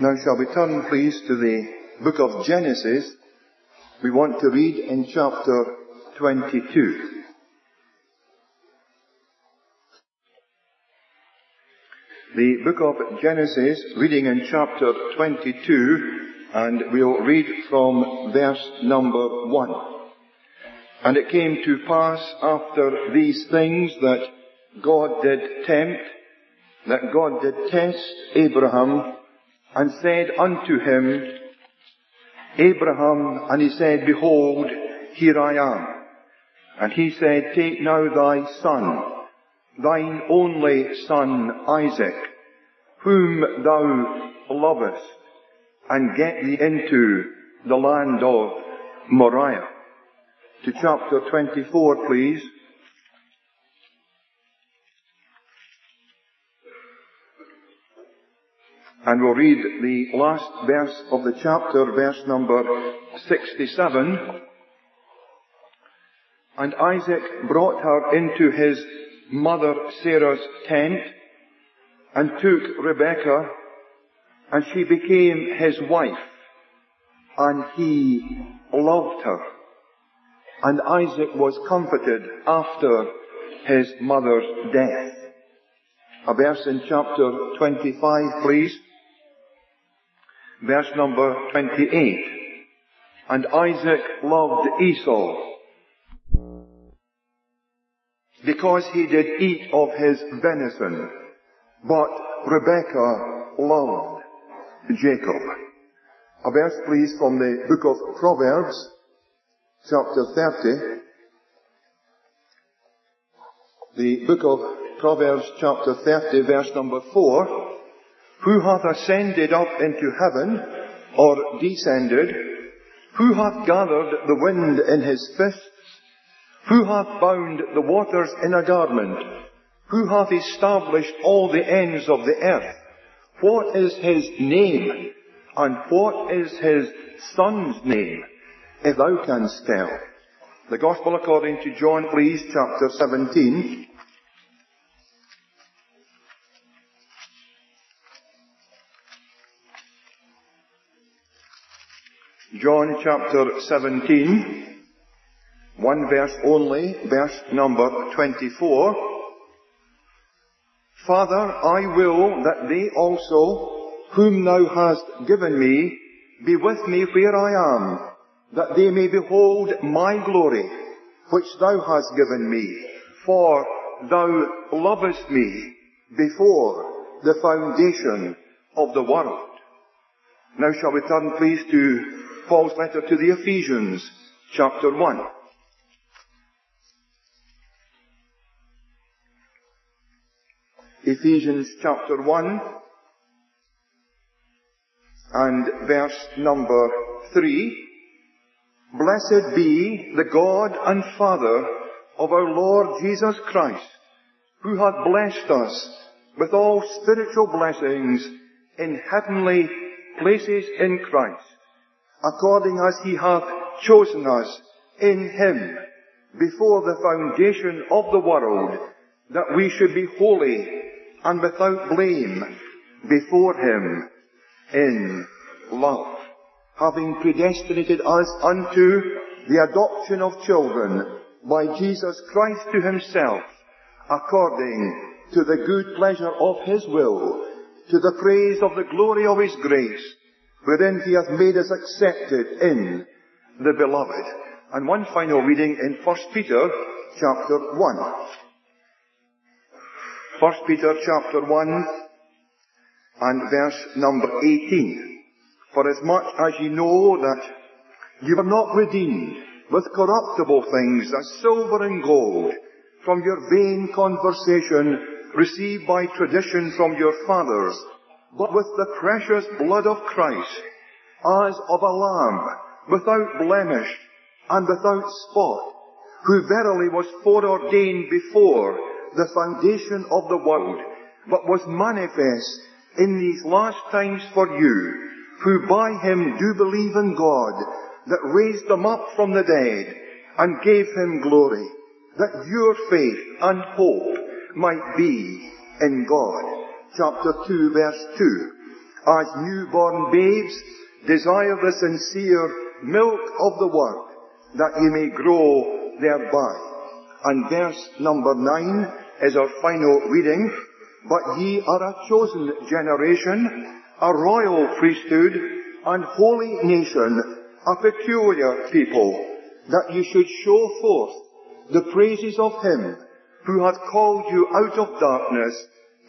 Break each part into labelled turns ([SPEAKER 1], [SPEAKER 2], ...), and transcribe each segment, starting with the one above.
[SPEAKER 1] Now shall we turn please to the book of Genesis. We want to read in chapter 22. The book of Genesis, reading in chapter 22, and we'll read from verse number 1. And it came to pass after these things that God did test Abraham, and said unto him, Abraham, and he said, Behold, here I am. And he said, Take now thy son, thine only son Isaac, whom thou lovest, and get thee into the land of Moriah. To chapter 24, please. And we'll read the last verse of the chapter, verse number 67. And Isaac brought her into his mother Sarah's tent, and took Rebekah, and she became his wife, and he loved her. And Isaac was comforted after his mother's death. A verse in chapter 25, please. Verse number 28. And Isaac loved Esau, because he did eat of his venison, but Rebekah loved Jacob. A verse please from the book of Proverbs, chapter 30. The book of Proverbs chapter 30, verse number 4. Who hath ascended up into heaven, or descended? Who hath gathered the wind in his fists? Who hath bound the waters in a garment? Who hath established all the ends of the earth? What is his name? And what is his son's name, if thou canst tell? The Gospel according to John, please, chapter 17. John chapter 17, one verse only, verse number 24. Father, I will that they also, whom thou hast given me, be with me where I am, that they may behold my glory, which thou hast given me, for thou lovest me before the foundation of the world. Now shall we turn please to Paul's letter to the Ephesians, chapter 1. Ephesians chapter 1 and verse number 3. Blessed be the God and Father of our Lord Jesus Christ, who hath blessed us with all spiritual blessings in heavenly places in Christ, according as he hath chosen us in him before the foundation of the world, that we should be holy and without blame before him in love, having predestinated us unto the adoption of children by Jesus Christ to himself, according to the good pleasure of his will, to the praise of the glory of his grace, wherein he hath made us accepted in the beloved. And one final reading in 1 Peter chapter 1. 1 Peter chapter 1 and verse number 18. For as much as ye know that you were not redeemed with corruptible things as silver and gold from your vain conversation received by tradition from your fathers, but with the precious blood of Christ, as of a lamb, without blemish and without spot, who verily was foreordained before the foundation of the world, but was manifest in these last times for you, who by him do believe in God, that raised him up from the dead, and gave him glory, that your faith and hope might be in God. Chapter 2, verse 2. as newborn babes, desire the sincere milk of the word, that ye may grow thereby. And verse number 9 is our final reading. But ye are a chosen generation, a royal priesthood, and holy nation, a peculiar people, that ye should show forth the praises of him who hath called you out of darkness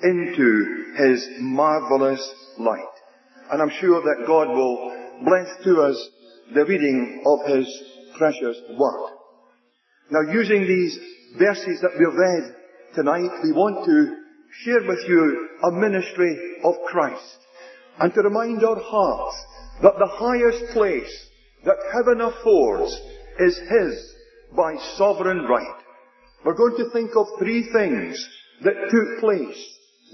[SPEAKER 1] into his marvellous light. And I'm sure that God will bless to us the reading of his precious word. Now, using these verses that we've read tonight, we want to share with you a ministry of Christ, and to remind our hearts that the highest place that heaven affords is his by sovereign right. We're going to think of three things that took place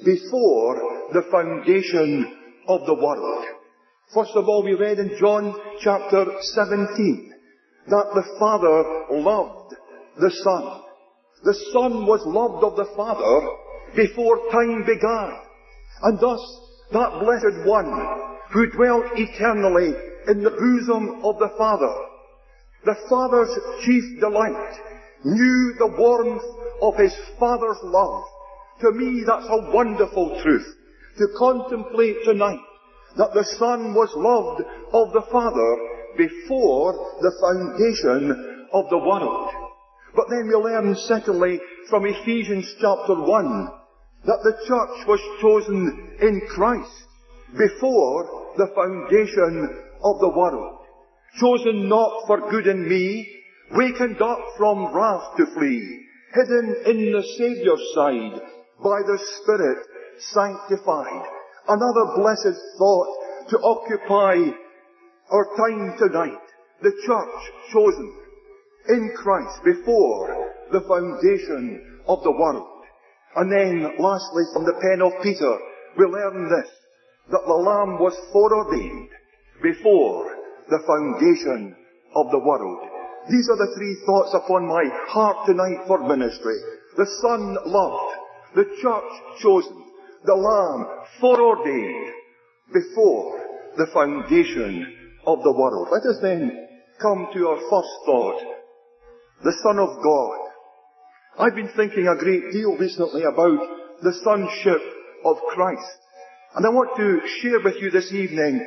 [SPEAKER 1] before the foundation of the world. First of all, we read in John chapter 17 that the Father loved the Son. The Son was loved of the Father before time began. And thus, that blessed one who dwelt eternally in the bosom of the Father, the Father's chief delight, knew the warmth of his Father's love. To me, that's a wonderful truth, to contemplate tonight that the Son was loved of the Father before the foundation of the world. But then we learn, secondly, from Ephesians chapter 1, that the church was chosen in Christ before the foundation of the world. Chosen not for good in me, wakened up from wrath to flee, hidden in the Saviour's side, by the Spirit sanctified. Another blessed thought to occupy our time tonight. The church chosen in Christ before the foundation of the world. And then, lastly, from the pen of Peter, we learn this, that the Lamb was foreordained before the foundation of the world. These are the three thoughts upon my heart tonight for ministry. The Son loved, the church chosen, the Lamb foreordained before the foundation of the world. Let us then come to our first thought, the Son of God. I've been thinking a great deal recently about the sonship of Christ. And I want to share with you this evening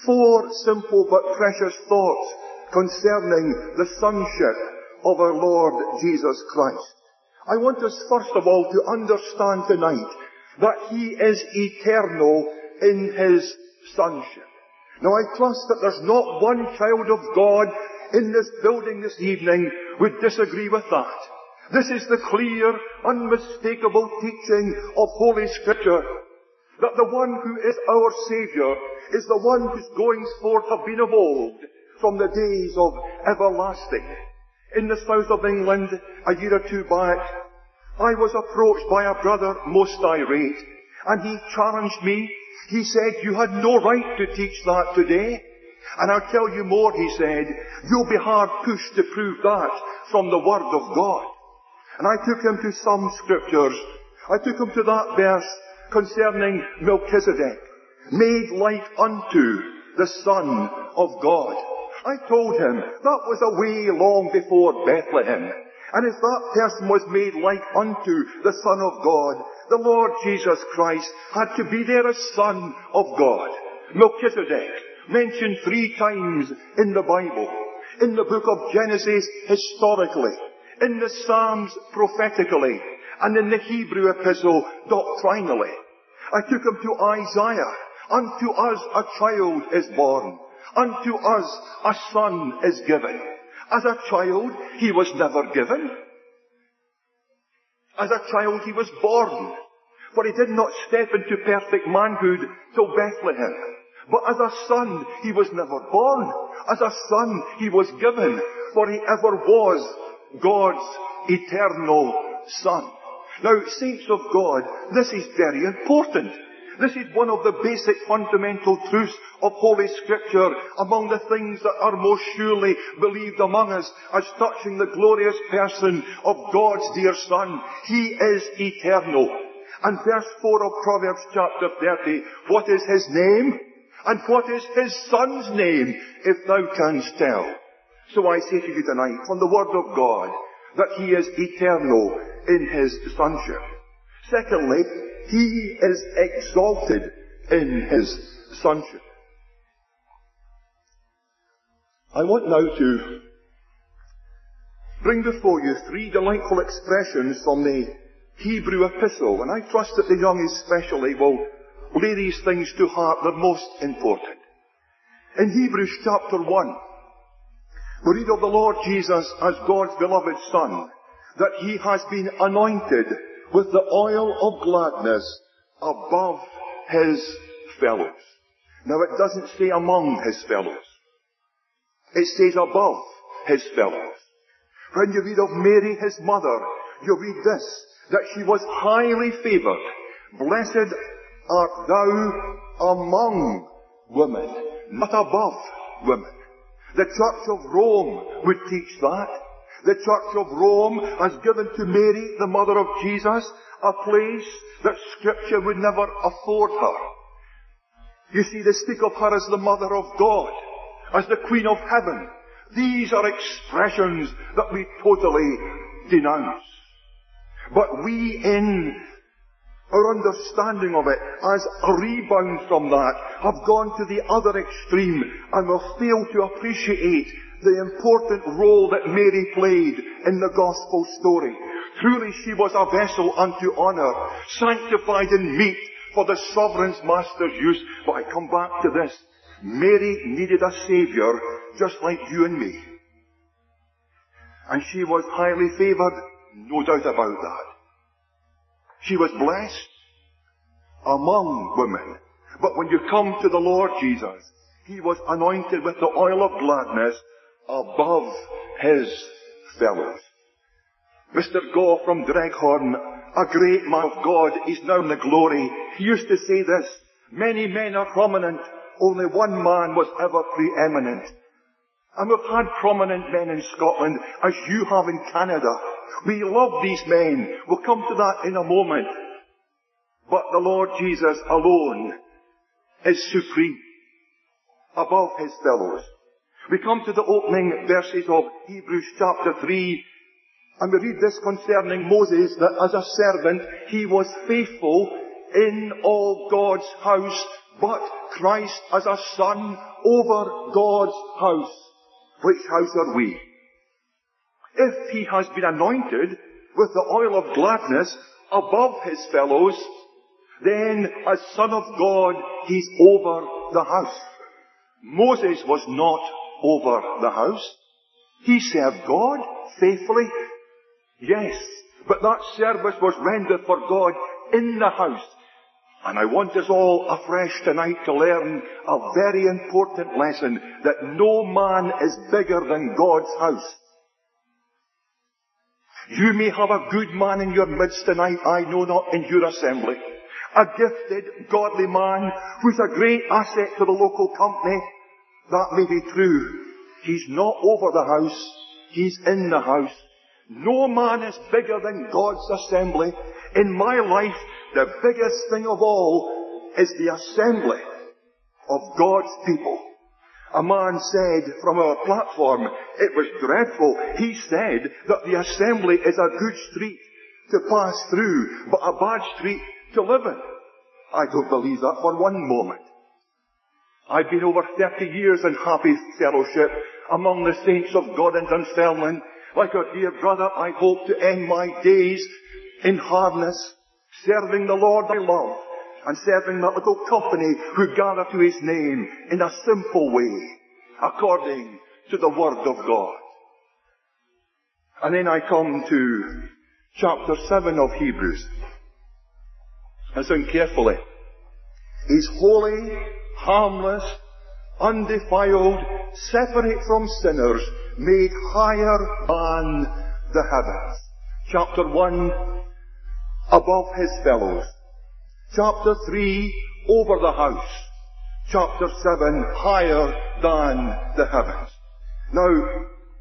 [SPEAKER 1] 4 simple but precious thoughts concerning the sonship of our Lord Jesus Christ. I want us first of all to understand tonight that he is eternal in his sonship. Now I trust that there's not one child of God in this building this evening would disagree with that. This is the clear, unmistakable teaching of Holy Scripture, that the one who is our Saviour is the one whose goings forth have been of old, from the days of everlasting. In the south of England, a year or two back, I was approached by a brother most irate, and he challenged me. He said, "You had no right to teach that today." And I'll tell you more, he said, "You'll be hard pushed to prove that from the Word of God." And I took him to some scriptures. I took him to that verse concerning Melchizedek, made like unto the Son of God. I told him that was a way long before Bethlehem. And if that person was made like unto the Son of God, the Lord Jesus Christ had to be there as Son of God. Melchizedek, mentioned 3 times in the Bible. In the book of Genesis, historically. In the Psalms, prophetically. And in the Hebrew epistle, doctrinally. I took him to Isaiah. Unto us a child is born. Unto us a son is given. As a child, he was never given. As a child, he was born. For he did not step into perfect manhood till Bethlehem. But as a son, he was never born. As a son, he was given. For he ever was God's eternal Son. Now, saints of God, this is very important. This is one of the basic fundamental truths of Holy Scripture, among the things that are most surely believed among us as touching the glorious person of God's dear Son. He is eternal. And verse 4 of Proverbs chapter 30, what is his name? And what is his son's name, if thou canst tell? So I say to you tonight, from the word of God, that he is eternal in his sonship. Secondly, he is exalted in his sonship. I want now to bring before you three delightful expressions from the Hebrew epistle, and I trust that the young especially will lay these things to heart. They're most important. In Hebrews chapter 1, we read of the Lord Jesus as God's beloved Son, that he has been anointed with the oil of gladness above his fellows. Now it doesn't say among his fellows. It says above his fellows. When you read of Mary, his mother, you read this, that she was highly favoured. Blessed art thou among women, not above women. The Church of Rome would teach that. The Church of Rome has given to Mary, the mother of Jesus, a place that Scripture would never afford her. You see, they speak of her as the Mother of God, as the Queen of Heaven. These are expressions that we totally denounce. But we, in our understanding of it, as a rebound from that, have gone to the other extreme and will fail to appreciate the important role that Mary played in the gospel story. Truly she was a vessel unto honour, sanctified and meet for the sovereign master's use. But I come back to this. Mary needed a Saviour just like you and me. And she was highly favoured, no doubt about that. She was blessed among women. But when you come to the Lord Jesus, he was anointed with the oil of gladness above his fellows. Mr. Gough from Dreghorn, a great man of God, is now in the glory. He used to say this, many men are prominent, only one man was ever preeminent. And we've had prominent men in Scotland, as you have in Canada. We love these men. We'll come to that in a moment. But the Lord Jesus alone is supreme, above his fellows. We come to the opening verses of Hebrews chapter 3, and we read this concerning Moses, that as a servant he was faithful in all God's house, but Christ as a son over God's house. Which house are we? If he has been anointed with the oil of gladness above his fellows, then as Son of God, he's over the house. Moses was not over the house. He served God faithfully. Yes, but that service was rendered for God in the house. And I want us all afresh tonight to learn a very important lesson, that no man is bigger than God's house. You may have a good man in your midst tonight, I know not, in your assembly. A gifted, godly man who's a great asset to the local company. That may be true. He's not over the house. He's in the house. No man is bigger than God's assembly. In my life, the biggest thing of all is the assembly of God's people. A man said from our platform, it was dreadful. He said that the assembly is a good street to pass through, but a bad street to live in. I don't believe that for one moment. I've been over 30 years in happy fellowship among the saints of God in Dunfermline. Like a dear brother, I hope to end my days in harness, serving the Lord I love, and serving that little company who gather to his name in a simple way, according to the Word of God. And then I come to chapter 7 of Hebrews. Listen carefully. He's holy, harmless, undefiled, separate from sinners, made higher than the heavens. Chapter 1, above his fellows. Chapter 3, over the house. Chapter 7, higher than the heavens. Now,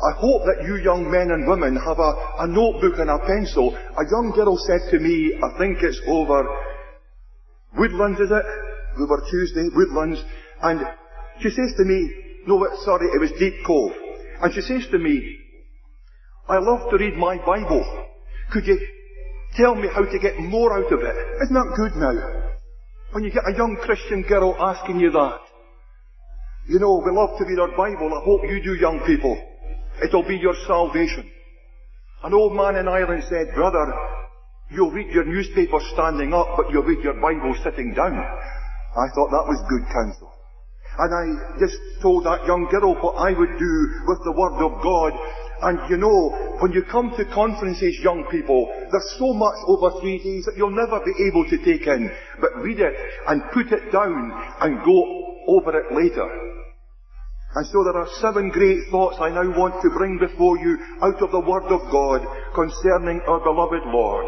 [SPEAKER 1] I hope that you young men and women have a notebook and a pencil. A young girl said to me, I think it's over Woodlands, is it? Over Tuesday, Woodlands. And she says to me, no, sorry, it was Deep Cove. And she says to me, I love to read my Bible. Could you tell me how to get more out of it? Isn't that good now? When you get a young Christian girl asking you that. You know, we love to read our Bible. I hope you do, young people. It'll be your salvation. An old man in Ireland said, brother, you'll read your newspaper standing up, but you'll read your Bible sitting down. I thought that was good counsel. And I just told that young girl what I would do with the Word of God. And you know, when you come to conferences, young people, there's so much over 3 days that you'll never be able to take in. But read it and put it down and go over it later. And so there are 7 great thoughts I now want to bring before you out of the Word of God concerning our beloved Lord.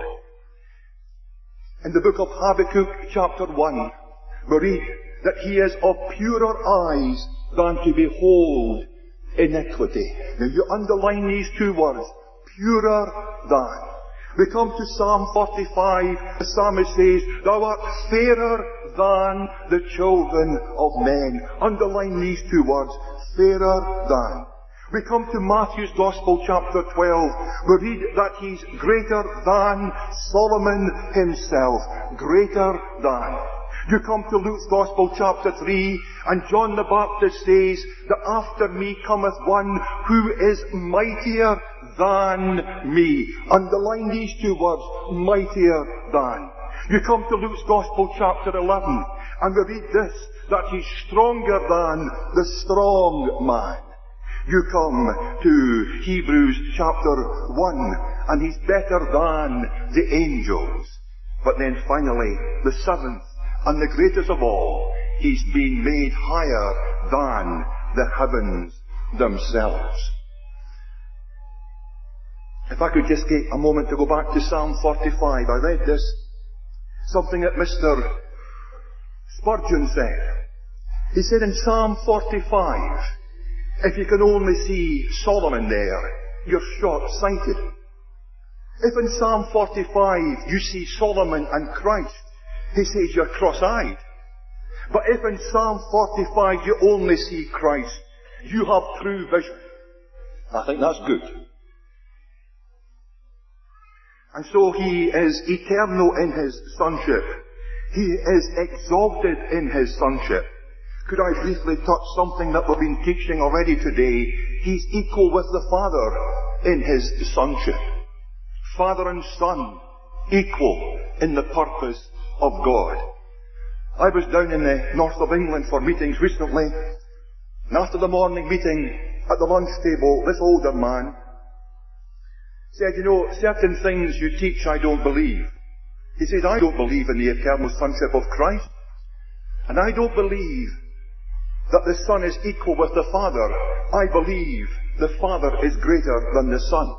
[SPEAKER 1] In the book of Habakkuk, chapter 1, we read that he is of purer eyes than to behold iniquity. Now you underline these 2 words, purer than. We come to Psalm 45, the psalmist says, thou art fairer than the children of men. Underline these 2 words, fairer than. We come to Matthew's Gospel, chapter 12. We read that he's greater than Solomon himself. Greater than. You come to Luke's Gospel, chapter 3, and John the Baptist says that after me cometh one who is mightier than me. Underline these 2 words, mightier than. You come to Luke's Gospel, chapter 11, and we read this, that he's stronger than the strong man. You come to Hebrews chapter 1, and he's better than the angels. But then finally, the 7th, and the greatest of all, he's been made higher than the heavens themselves. If I could just get a moment to go back to Psalm 45. I read this, something that Mr. Spurgeon said. He said in Psalm 45, if you can only see Solomon there, you're short-sighted. If in Psalm 45 you see Solomon and Christ, he says you're cross-eyed. But if in Psalm 45 you only see Christ, you have true vision. I think that's good. And so he is eternal in his sonship. He is exalted in his sonship. Could I briefly touch something that we've been teaching already today? He's equal with the Father in his sonship. Father and Son, equal in the purpose of God. I was down in the north of England for meetings recently, and after the morning meeting at the lunch table, this older man said, you know, certain things you teach I don't believe. He said, I don't believe in the eternal sonship of Christ, and I don't believe that the Son is equal with the Father. I believe the Father is greater than the Son.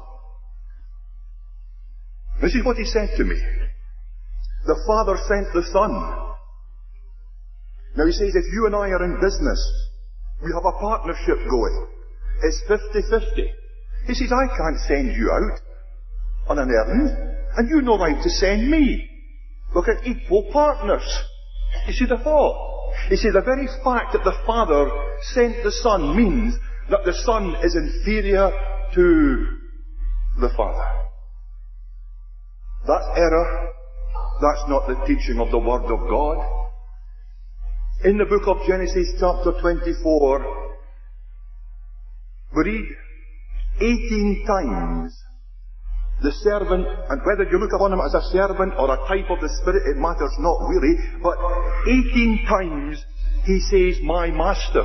[SPEAKER 1] This is what he said to me. The Father sent the Son. Now he says, if you and I are in business, we have a partnership going. It's 50-50. He says, I can't send you out on an errand, and you no right to send me. Look at equal partners. You see the thought? You see, the very fact that the Father sent the Son means that the Son is inferior to the Father. That's error. That's not the teaching of the Word of God. In the book of Genesis chapter 24, we read 18 times the servant, and whether you look upon him as a servant or a type of the Spirit, it matters not really, but 18 times he says, my master.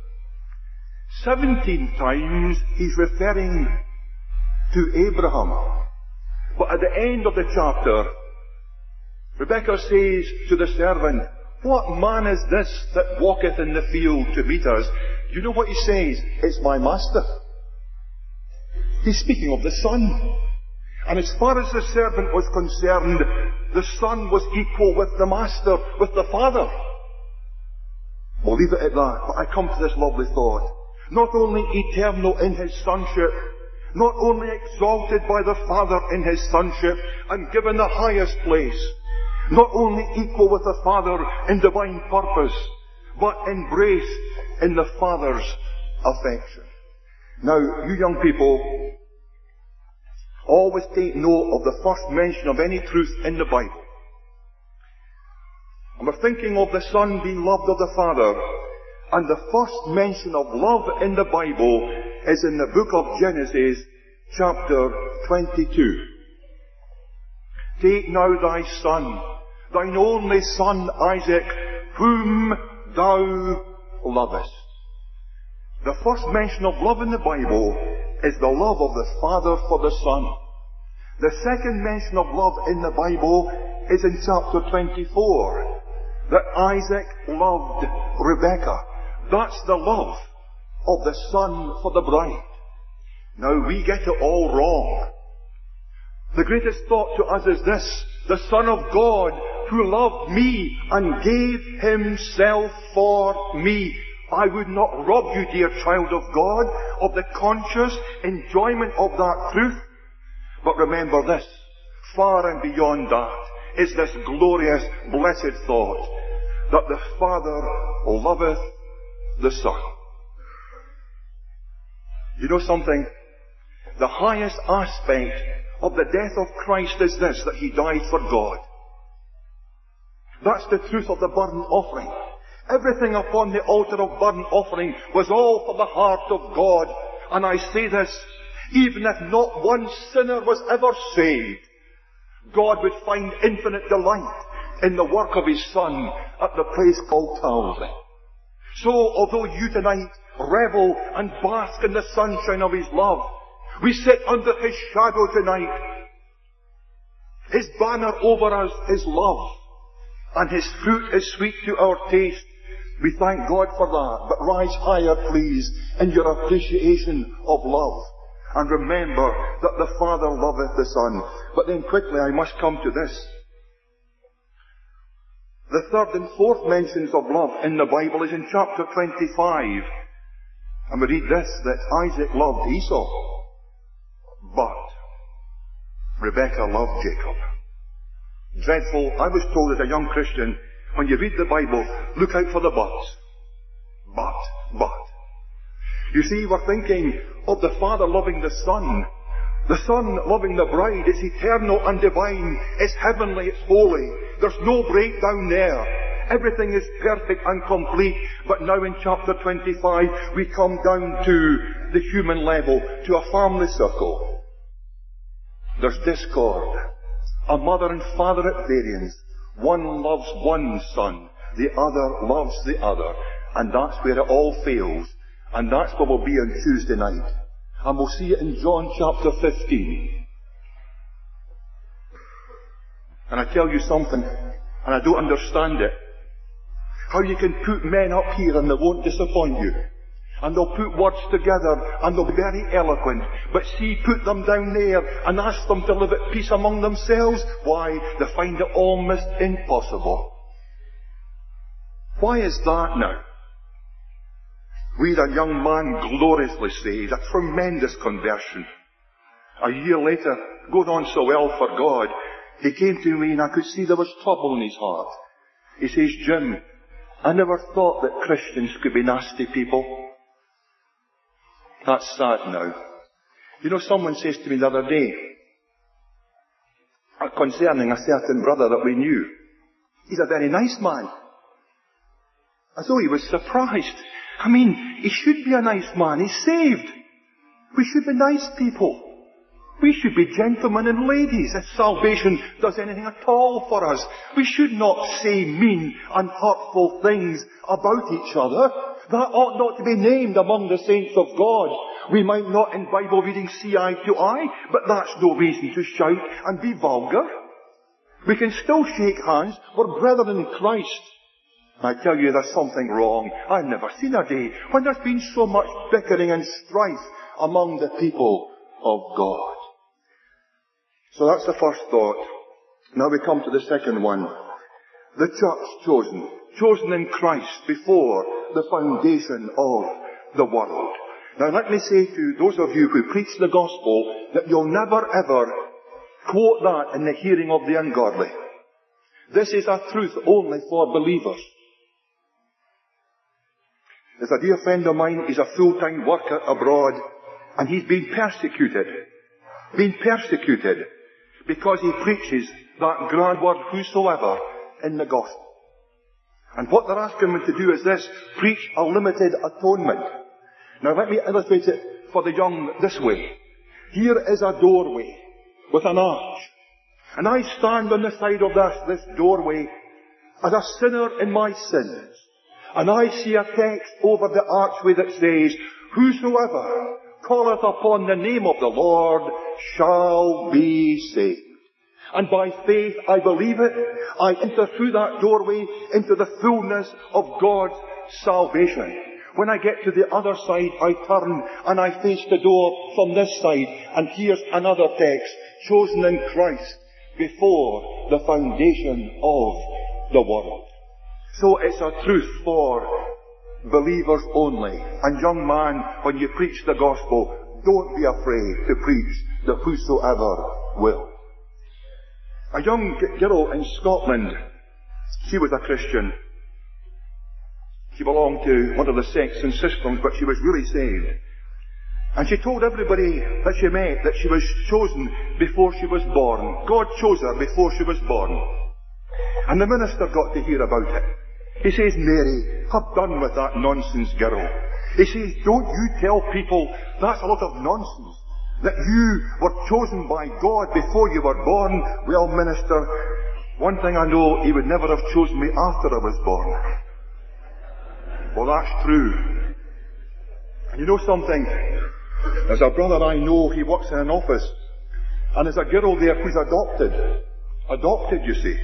[SPEAKER 1] 17 times he's referring to Abraham. But at the end of the chapter, Rebekah says to the servant, what man is this that walketh in the field to meet us? You know what he says? It's my master. He's speaking of the Son. And as far as the servant was concerned, the Son was equal with the Master, with the Father. We'll leave it at that, but I come to this lovely thought. not only eternal in his sonship, not only exalted by the Father in his sonship and given the highest place, not only equal with the Father in divine purpose, but embraced in the Father's affection. Now, you young people, always take note of the first mention of any truth in the Bible. And we're thinking of the Son being loved of the Father, and the first mention of love in the Bible is in the book of Genesis, chapter 22. Take now thy son, thine only son Isaac, whom thou lovest. The first mention of love in the Bible is the love of the Father for the Son. The second mention of love in the Bible is in chapter 24, that Isaac loved Rebekah. That's the love of the Son for the bride. Now we get it all wrong. The greatest thought to us is this: the Son of God who loved me and gave himself for me. I would not rob you, dear child of God, of the conscious enjoyment of that truth. But remember this, far and beyond that is this glorious, blessed thought that the Father loveth the Son. You know something? The highest aspect of the death of Christ is this, that he died for God. That's the truth of the burnt offering. Everything upon the altar of burnt offering was all for the heart of God. And I say this, even if not one sinner was ever saved, God would find infinite delight in the work of his Son at the place called Calvary. So, although you tonight revel and bask in the sunshine of his love, we sit under his shadow tonight. His banner over us is love, and his fruit is sweet to our taste. We thank God for that, but rise higher, please, in your appreciation of love. And remember that the Father loveth the Son. But then quickly I must come to this. The third and fourth mentions of love in the Bible is in chapter 25. And we read this, that Isaac loved Esau, but Rebekah loved Jacob. Dreadful. I was told as a young Christian, when you read the Bible, look out for the buts. But. You see, we're thinking of the Father loving the Son. The Son loving the bride. It's eternal and divine. It's heavenly. It's holy. There's no breakdown there. Everything is perfect and complete. But now in chapter 25, we come down to the human level, to a family circle. There's discord. A mother and father at variance. One loves one son, the other loves the other. And that's where it all fails. And that's where we'll be on Tuesday night. And we'll see it in John chapter 15. And I tell you something, and I don't understand it. How you can put men up here and they won't disappoint you. And they'll put words together and they'll be very eloquent. But see, put them down there and ask them to live at peace among themselves. Why? They find it almost impossible. Why is that now? We had a young man gloriously saved, a tremendous conversion. A year later, going on so well for God, he came to me and I could see there was trouble in his heart. He says, Jim, I never thought that Christians could be nasty people. That's sad now. You know, someone says to me the other day, concerning a certain brother that we knew, he's a very nice man. As though he was surprised. I mean, he should be a nice man. He's saved. We should be nice people. We should be gentlemen and ladies if salvation does anything at all for us. We should not say mean and hurtful things about each other. That ought not to be named among the saints of God. We might not in Bible reading see eye to eye, but that's no reason to shout and be vulgar. We can still shake hands. We're brethren in Christ. I tell you, there's something wrong. I've never seen a day when there's been so much bickering and strife among the people of God. So that's the first thought. Now we come to the second one. The church chosen. Chosen in Christ before the foundation of the world. Now let me say to those of you who preach the gospel that you'll never ever quote that in the hearing of the ungodly. This is a truth only for believers. There's a dear friend of mine, he's a full-time worker abroad, and he's been persecuted. Because he preaches that grand word, whosoever, in the gospel. And what they're asking him to do is this: preach a limited atonement. Now let me illustrate it for the young this way. Here is a doorway with an arch. And I stand on the side of this doorway as a sinner in my sins. And I see a text over the archway that says, whosoever calleth upon the name of the Lord shall be saved. And by faith I believe it. I enter through that doorway into the fullness of God's salvation. When I get to the other side, I turn and I face the door from this side. And here's another text, chosen in Christ before the foundation of the world. So it's a truth for believers only. And young man, when you preach the gospel, don't be afraid to preach the whosoever will. A young girl in Scotland, she was a Christian. She belonged to one of the sects and systems, but she was really saved. And she told everybody that she met that she was chosen before she was born. God chose her before she was born. And the minister got to hear about it. He says, Mary, have done with that nonsense, girl. He says, don't you tell people that's a lot of nonsense, that you were chosen by God before you were born. Well, minister, one thing I know, he would never have chosen me after I was born. Well, that's true. And you know something? There's a brother I know, he works in an office, and there's a girl there who's adopted, you see.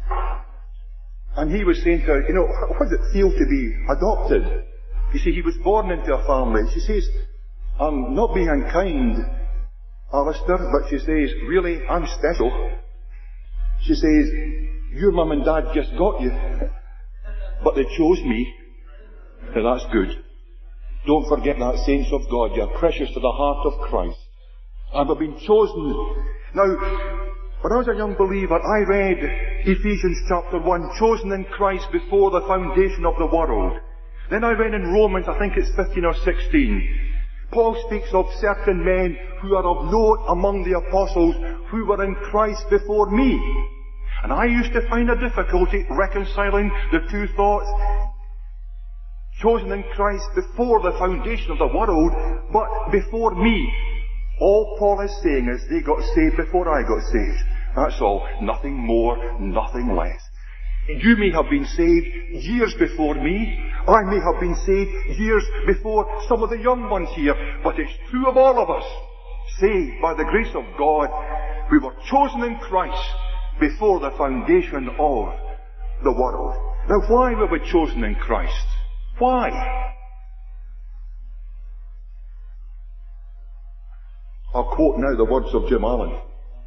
[SPEAKER 1] And he was saying to her, you know, how does it feel to be adopted? You see, he was born into a family. She says, I'm not being unkind, Alistair, but she says, really, I'm special. She says, your mum and dad just got you, but they chose me. Now that's good. Don't forget that, saints of God. You're precious to the heart of Christ. And we've been chosen. Now, when I was a young believer, I read Ephesians chapter 1, chosen in Christ before the foundation of the world. Then I read in Romans, I think it's 15 or 16, Paul speaks of certain men who are of note among the apostles who were in Christ before me. And I used to find a difficulty reconciling the two thoughts. Chosen in Christ before the foundation of the world, but before me. All Paul is saying is they got saved before I got saved. That's all. Nothing more, nothing less. You may have been saved years before me. I may have been saved years before some of the young ones here. But it's true of all of us. Saved by the grace of God. We were chosen in Christ before the foundation of the world. Now why were we chosen in Christ? Why? I'll quote now the words of Jim Allen.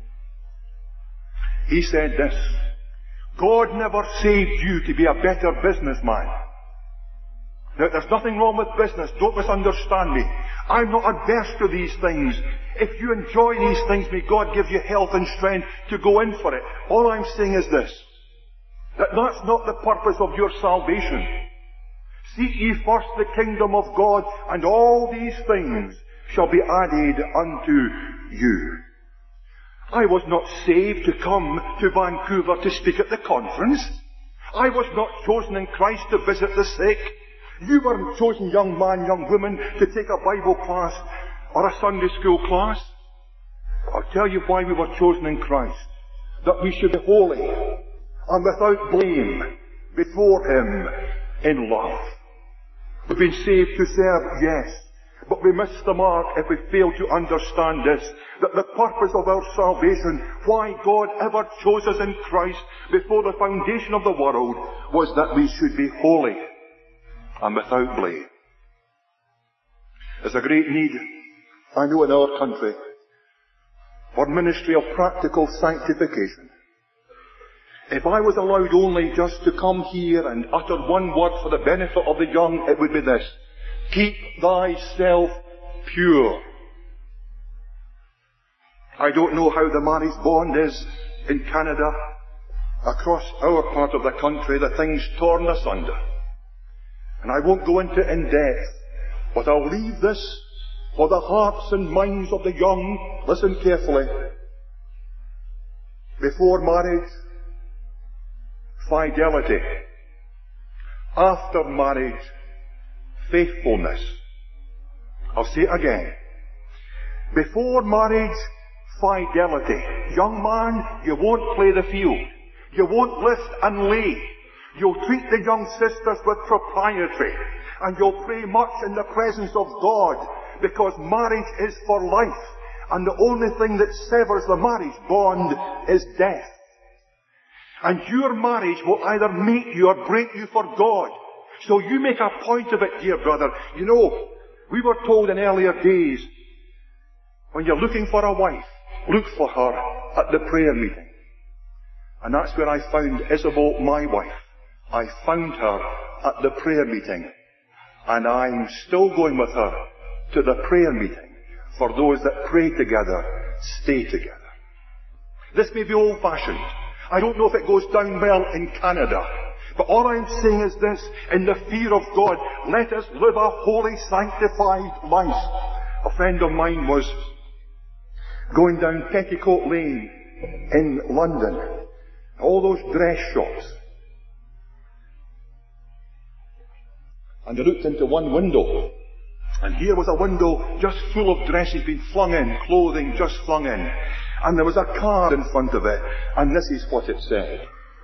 [SPEAKER 1] He said this, God never saved you to be a better businessman. Now, there's nothing wrong with business. Don't misunderstand me. I'm not adverse to these things. If you enjoy these things, may God give you health and strength to go in for it. All I'm saying is this, that that's not the purpose of your salvation. Seek ye first the kingdom of God, and all these things shall be added unto you. I was not saved to come to Vancouver to speak at the conference. I was not chosen in Christ to visit the sick. You weren't chosen, young man, young woman, to take a Bible class or a Sunday school class. I'll tell you why we were chosen in Christ. That we should be holy and without blame before Him in love. We've been saved to serve, yes. But we miss the mark if we fail to understand this, that the purpose of our salvation, why God ever chose us in Christ before the foundation of the world, was that we should be holy and without blame. There's a great need, I know, in our country for ministry of practical sanctification. If I was allowed only just to come here and utter one word for the benefit of the young, it would be this: keep thyself pure. I don't know how the marriage bond is in Canada. Across our part of the country, the thing's torn asunder. And I won't go into it in depth, but I'll leave this for the hearts and minds of the young. Listen carefully. Before marriage, fidelity. After marriage, faithfulness. I'll say it again. Before marriage, fidelity. Young man, you won't play the field. You won't lift and lay. You'll treat the young sisters with propriety. And you'll pray much in the presence of God, because marriage is for life. And the only thing that severs the marriage bond is death. And your marriage will either make you or break you for God. So you make a point of it, dear brother. You know, we were told in earlier days, when you're looking for a wife, look for her at the prayer meeting. And that's where I found Isabel, my wife. I found her at the prayer meeting. And I'm still going with her to the prayer meeting. For those that pray together, stay together. This may be old-fashioned. I don't know if it goes down well in Canada. But all I'm saying is this: in the fear of God, let us live a holy, sanctified life. A friend of mine was going down Petticoat Lane in London. All those dress shops. And I looked into one window. And here was a window just full of dresses being flung in, clothing just flung in. And there was a card in front of it. And this is what it said.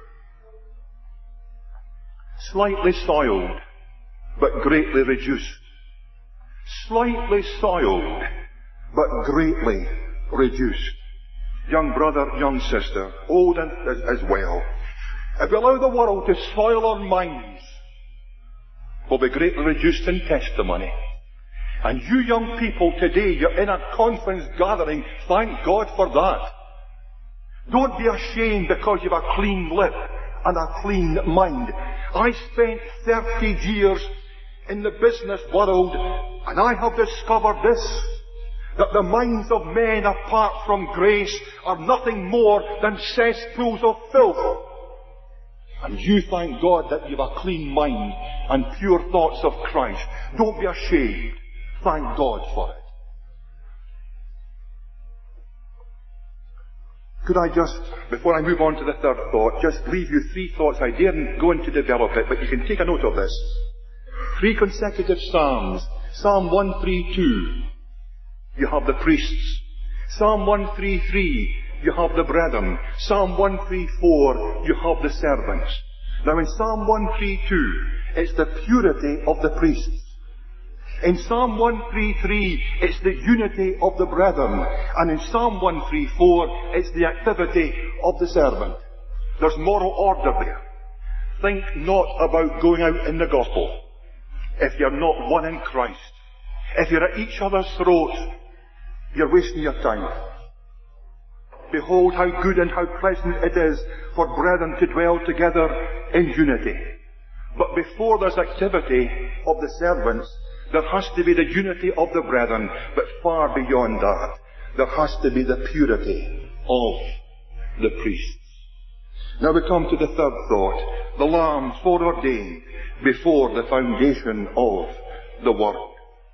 [SPEAKER 1] Slightly soiled, but greatly reduced. Slightly soiled, but greatly reduced. Young brother, young sister, old as well. If we allow the world to soil our minds, we'll be greatly reduced in testimony. And you young people today, you're in a conference gathering. Thank God for that. Don't be ashamed because you have a clean lip and a clean mind. I spent 30 years in the business world, and I have discovered this: that the minds of men apart from grace are nothing more than cesspools of filth. And you thank God that you have a clean mind and pure thoughts of Christ. Don't be ashamed. Thank God for it. Could I just, before I move on to the third thought, just leave you 3 thoughts. I daren't go in to develop it, but you can take a note of this. 3 consecutive Psalms. Psalm 132, you have the priests. Psalm 133, you have the brethren. Psalm 134, you have the servants. Now in Psalm 132, it's the purity of the priests. In Psalm 133, it's the unity of the brethren. And in Psalm 134, it's the activity of the servant. There's moral order there. Think not about going out in the gospel if you're not one in Christ. If you're at each other's throats, you're wasting your time. Behold how good and how pleasant it is for brethren to dwell together in unity. But before there's activity of the servants, there has to be the unity of the brethren, but far beyond that, there has to be the purity of the priests. Now we come to the third thought: the Lamb foreordained before the foundation of the world.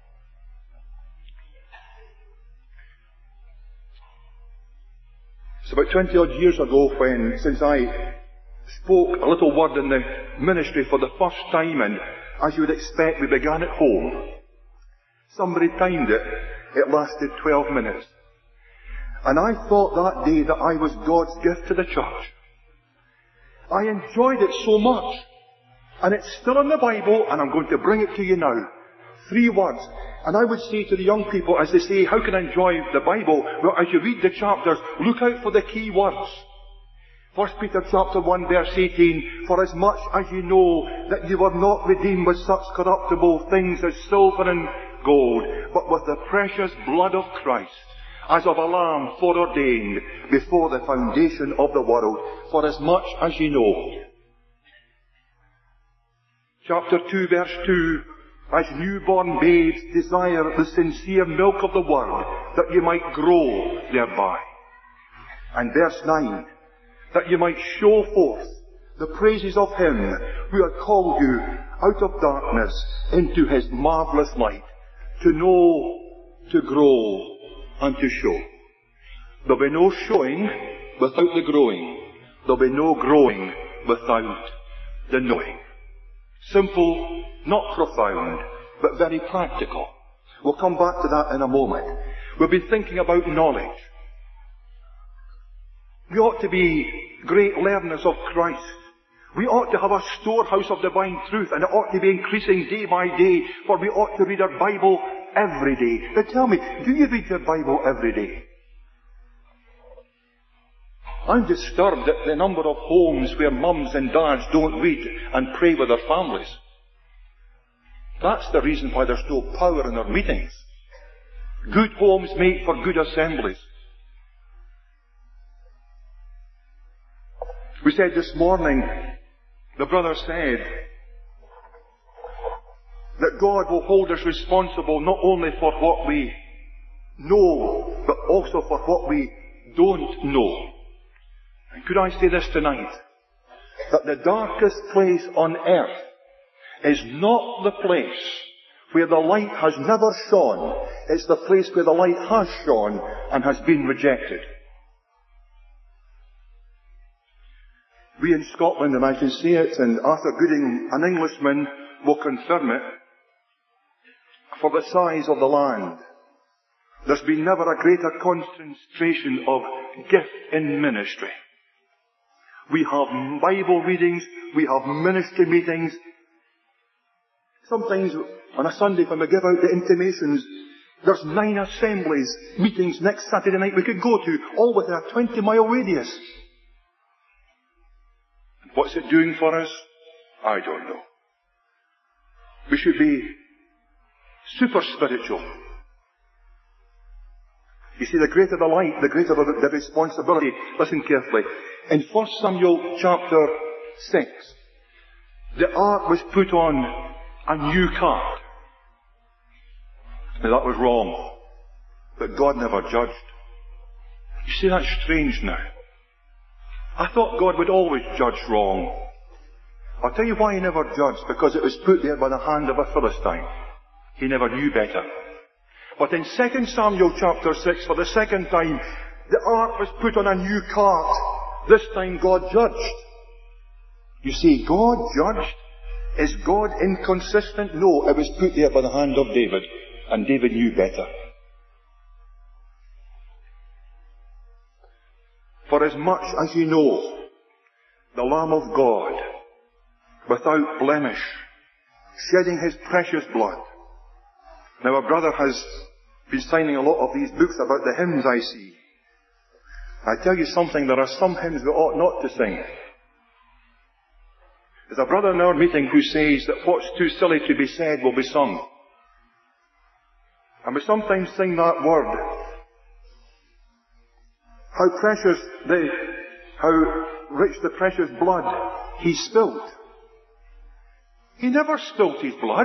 [SPEAKER 1] It's about 20 odd years ago since I spoke a little word in the ministry for the first time, and as you would expect, we began at home. Somebody timed it. It lasted 12 minutes. And I thought that day that I was God's gift to the church. I enjoyed it so much. And it's still in the Bible, and I'm going to bring it to you now. 3 words. And I would say to the young people, as they say, how can I enjoy the Bible? Well, as you read the chapters, look out for the key words. 1 Peter chapter 1 verse 18, for as much as you know that you were not redeemed with such corruptible things as silver and gold, but with the precious blood of Christ, as of a lamb foreordained before the foundation of the world, for as much as you know. Chapter 2 verse 2, as newborn babes desire the sincere milk of the word, that you might grow thereby. And verse 9, that you might show forth the praises of him who hath called you out of darkness into his marvellous light, to know, to grow, and to show. There'll be no showing without the growing. There'll be no growing without the knowing. Simple, not profound, but very practical. We'll come back to that in a moment. We'll be thinking about knowledge. We ought to be great learners of Christ. We ought to have a storehouse of divine truth, and it ought to be increasing day by day, for we ought to read our Bible every day. But tell me, do you read your Bible every day? I'm disturbed at the number of homes where mums and dads don't read and pray with their families. That's the reason why there's no power in our meetings. Good homes make for good assemblies. We said this morning, the brother said, that God will hold us responsible not only for what we know, but also for what we don't know. And could I say this tonight? That the darkest place on earth is not the place where the light has never shone. It's the place where the light has shone and has been rejected. We in Scotland, and I can say it, and Arthur Gooding, an Englishman, will confirm it, for the size of the land, there's been never a greater concentration of gift in ministry. We have Bible readings, we have ministry meetings. Sometimes on a Sunday when we give out the intimations, there's 9 assemblies, meetings next Saturday night we could go to, all within a 20-mile radius. What's it doing for us? I don't know. We should be super spiritual. You see, the greater the light, the greater the responsibility. Listen carefully. In 1 Samuel chapter 6, the ark was put on a new cart. Now that was wrong. But God never judged. You see, that's strange now. I thought God would always judge wrong. I'll tell you why he never judged. Because it was put there by the hand of a Philistine. He never knew better. But in 2 Samuel chapter 6, for the second time, the ark was put on a new cart. This time God judged. You see, God judged. Is God inconsistent? No, it was put there by the hand of David. And David knew better. For as much as you know, the Lamb of God, without blemish, shedding his precious blood. Now our brother has been signing a lot of these books about the hymns I see. I tell you something, there are some hymns we ought not to sing. There's a brother in our meeting who says that what's too silly to be said will be sung. And we sometimes sing that word. How rich the precious blood he spilt. He never spilt his blood.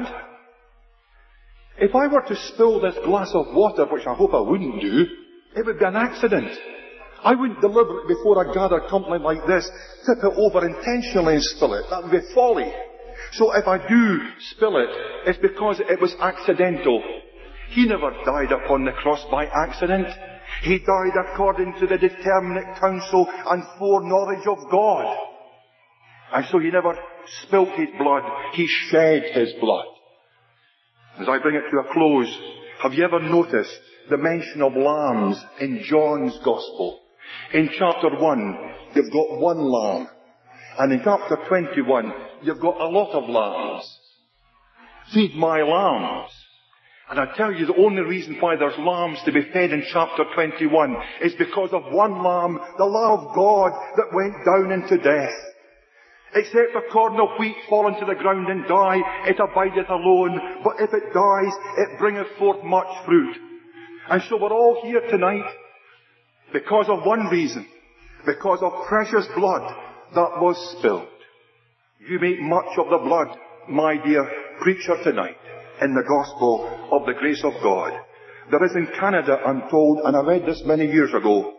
[SPEAKER 1] If I were to spill this glass of water, which I hope I wouldn't do, it would be an accident. I wouldn't deliberately, before a gathered company like this, tip it over intentionally and spill it. That would be folly. So if I do spill it, it's because it was accidental. He never died upon the cross by accident. He died according to the determinate counsel and foreknowledge of God. And so he never spilt his blood. He shed his blood. As I bring it to a close, have you ever noticed the mention of lambs in John's Gospel? In chapter 1, you've got one lamb. And in chapter 21, you've got a lot of lambs. Feed my lambs. And I tell you, the only reason why there's lambs to be fed in chapter 21 is because of one lamb, the Lamb of God, that went down into death. Except a corn of wheat fall into the ground and die, it abideth alone. But if it dies, it bringeth forth much fruit. And so we're all here tonight because of one reason. Because of precious blood that was spilled. You make much of the blood, my dear preacher, tonight. in the gospel of the grace of God. There is in Canada, I'm told, and I read this many years ago,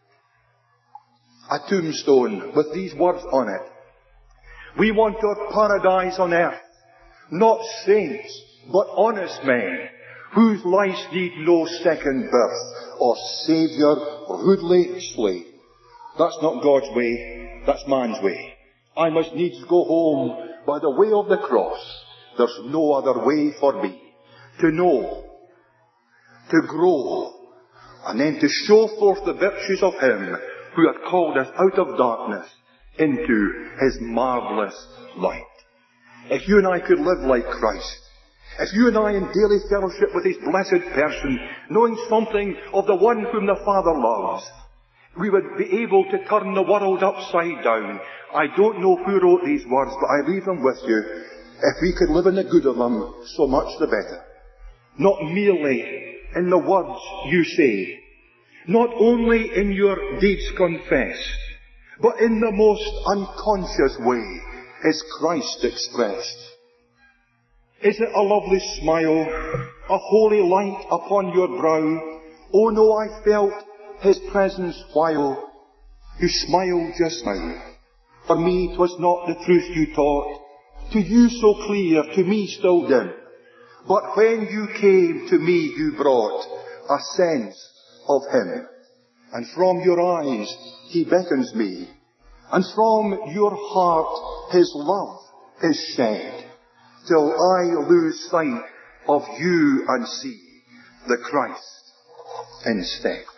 [SPEAKER 1] a tombstone with these words on it. We want our paradise on earth, not saints, but honest men, whose lives need no second birth or saviour rudely slain. That's not God's way, that's man's way. I must needs go home by the way of the cross. There's no other way for me. To know, to grow, and then to show forth the virtues of Him who hath called us out of darkness into His marvellous light. If you and I could live like Christ, if you and I in daily fellowship with His blessed person, knowing something of the one whom the Father loves, we would be able to turn the world upside down. I don't know who wrote these words, but I leave them with you. If we could live in the good of them, so much the better. Not merely in the words you say, not only in your deeds confessed, but in the most unconscious way is Christ expressed. Is it a lovely smile, a holy light upon your brow? Oh no, I felt His presence while you smiled just now. For me 'twas not the truth you taught, to you so clear, to me still dim. But when you came to me you brought a sense of Him. And from your eyes He beckons me, and from your heart His love is shed, till I lose sight of you and see the Christ instead.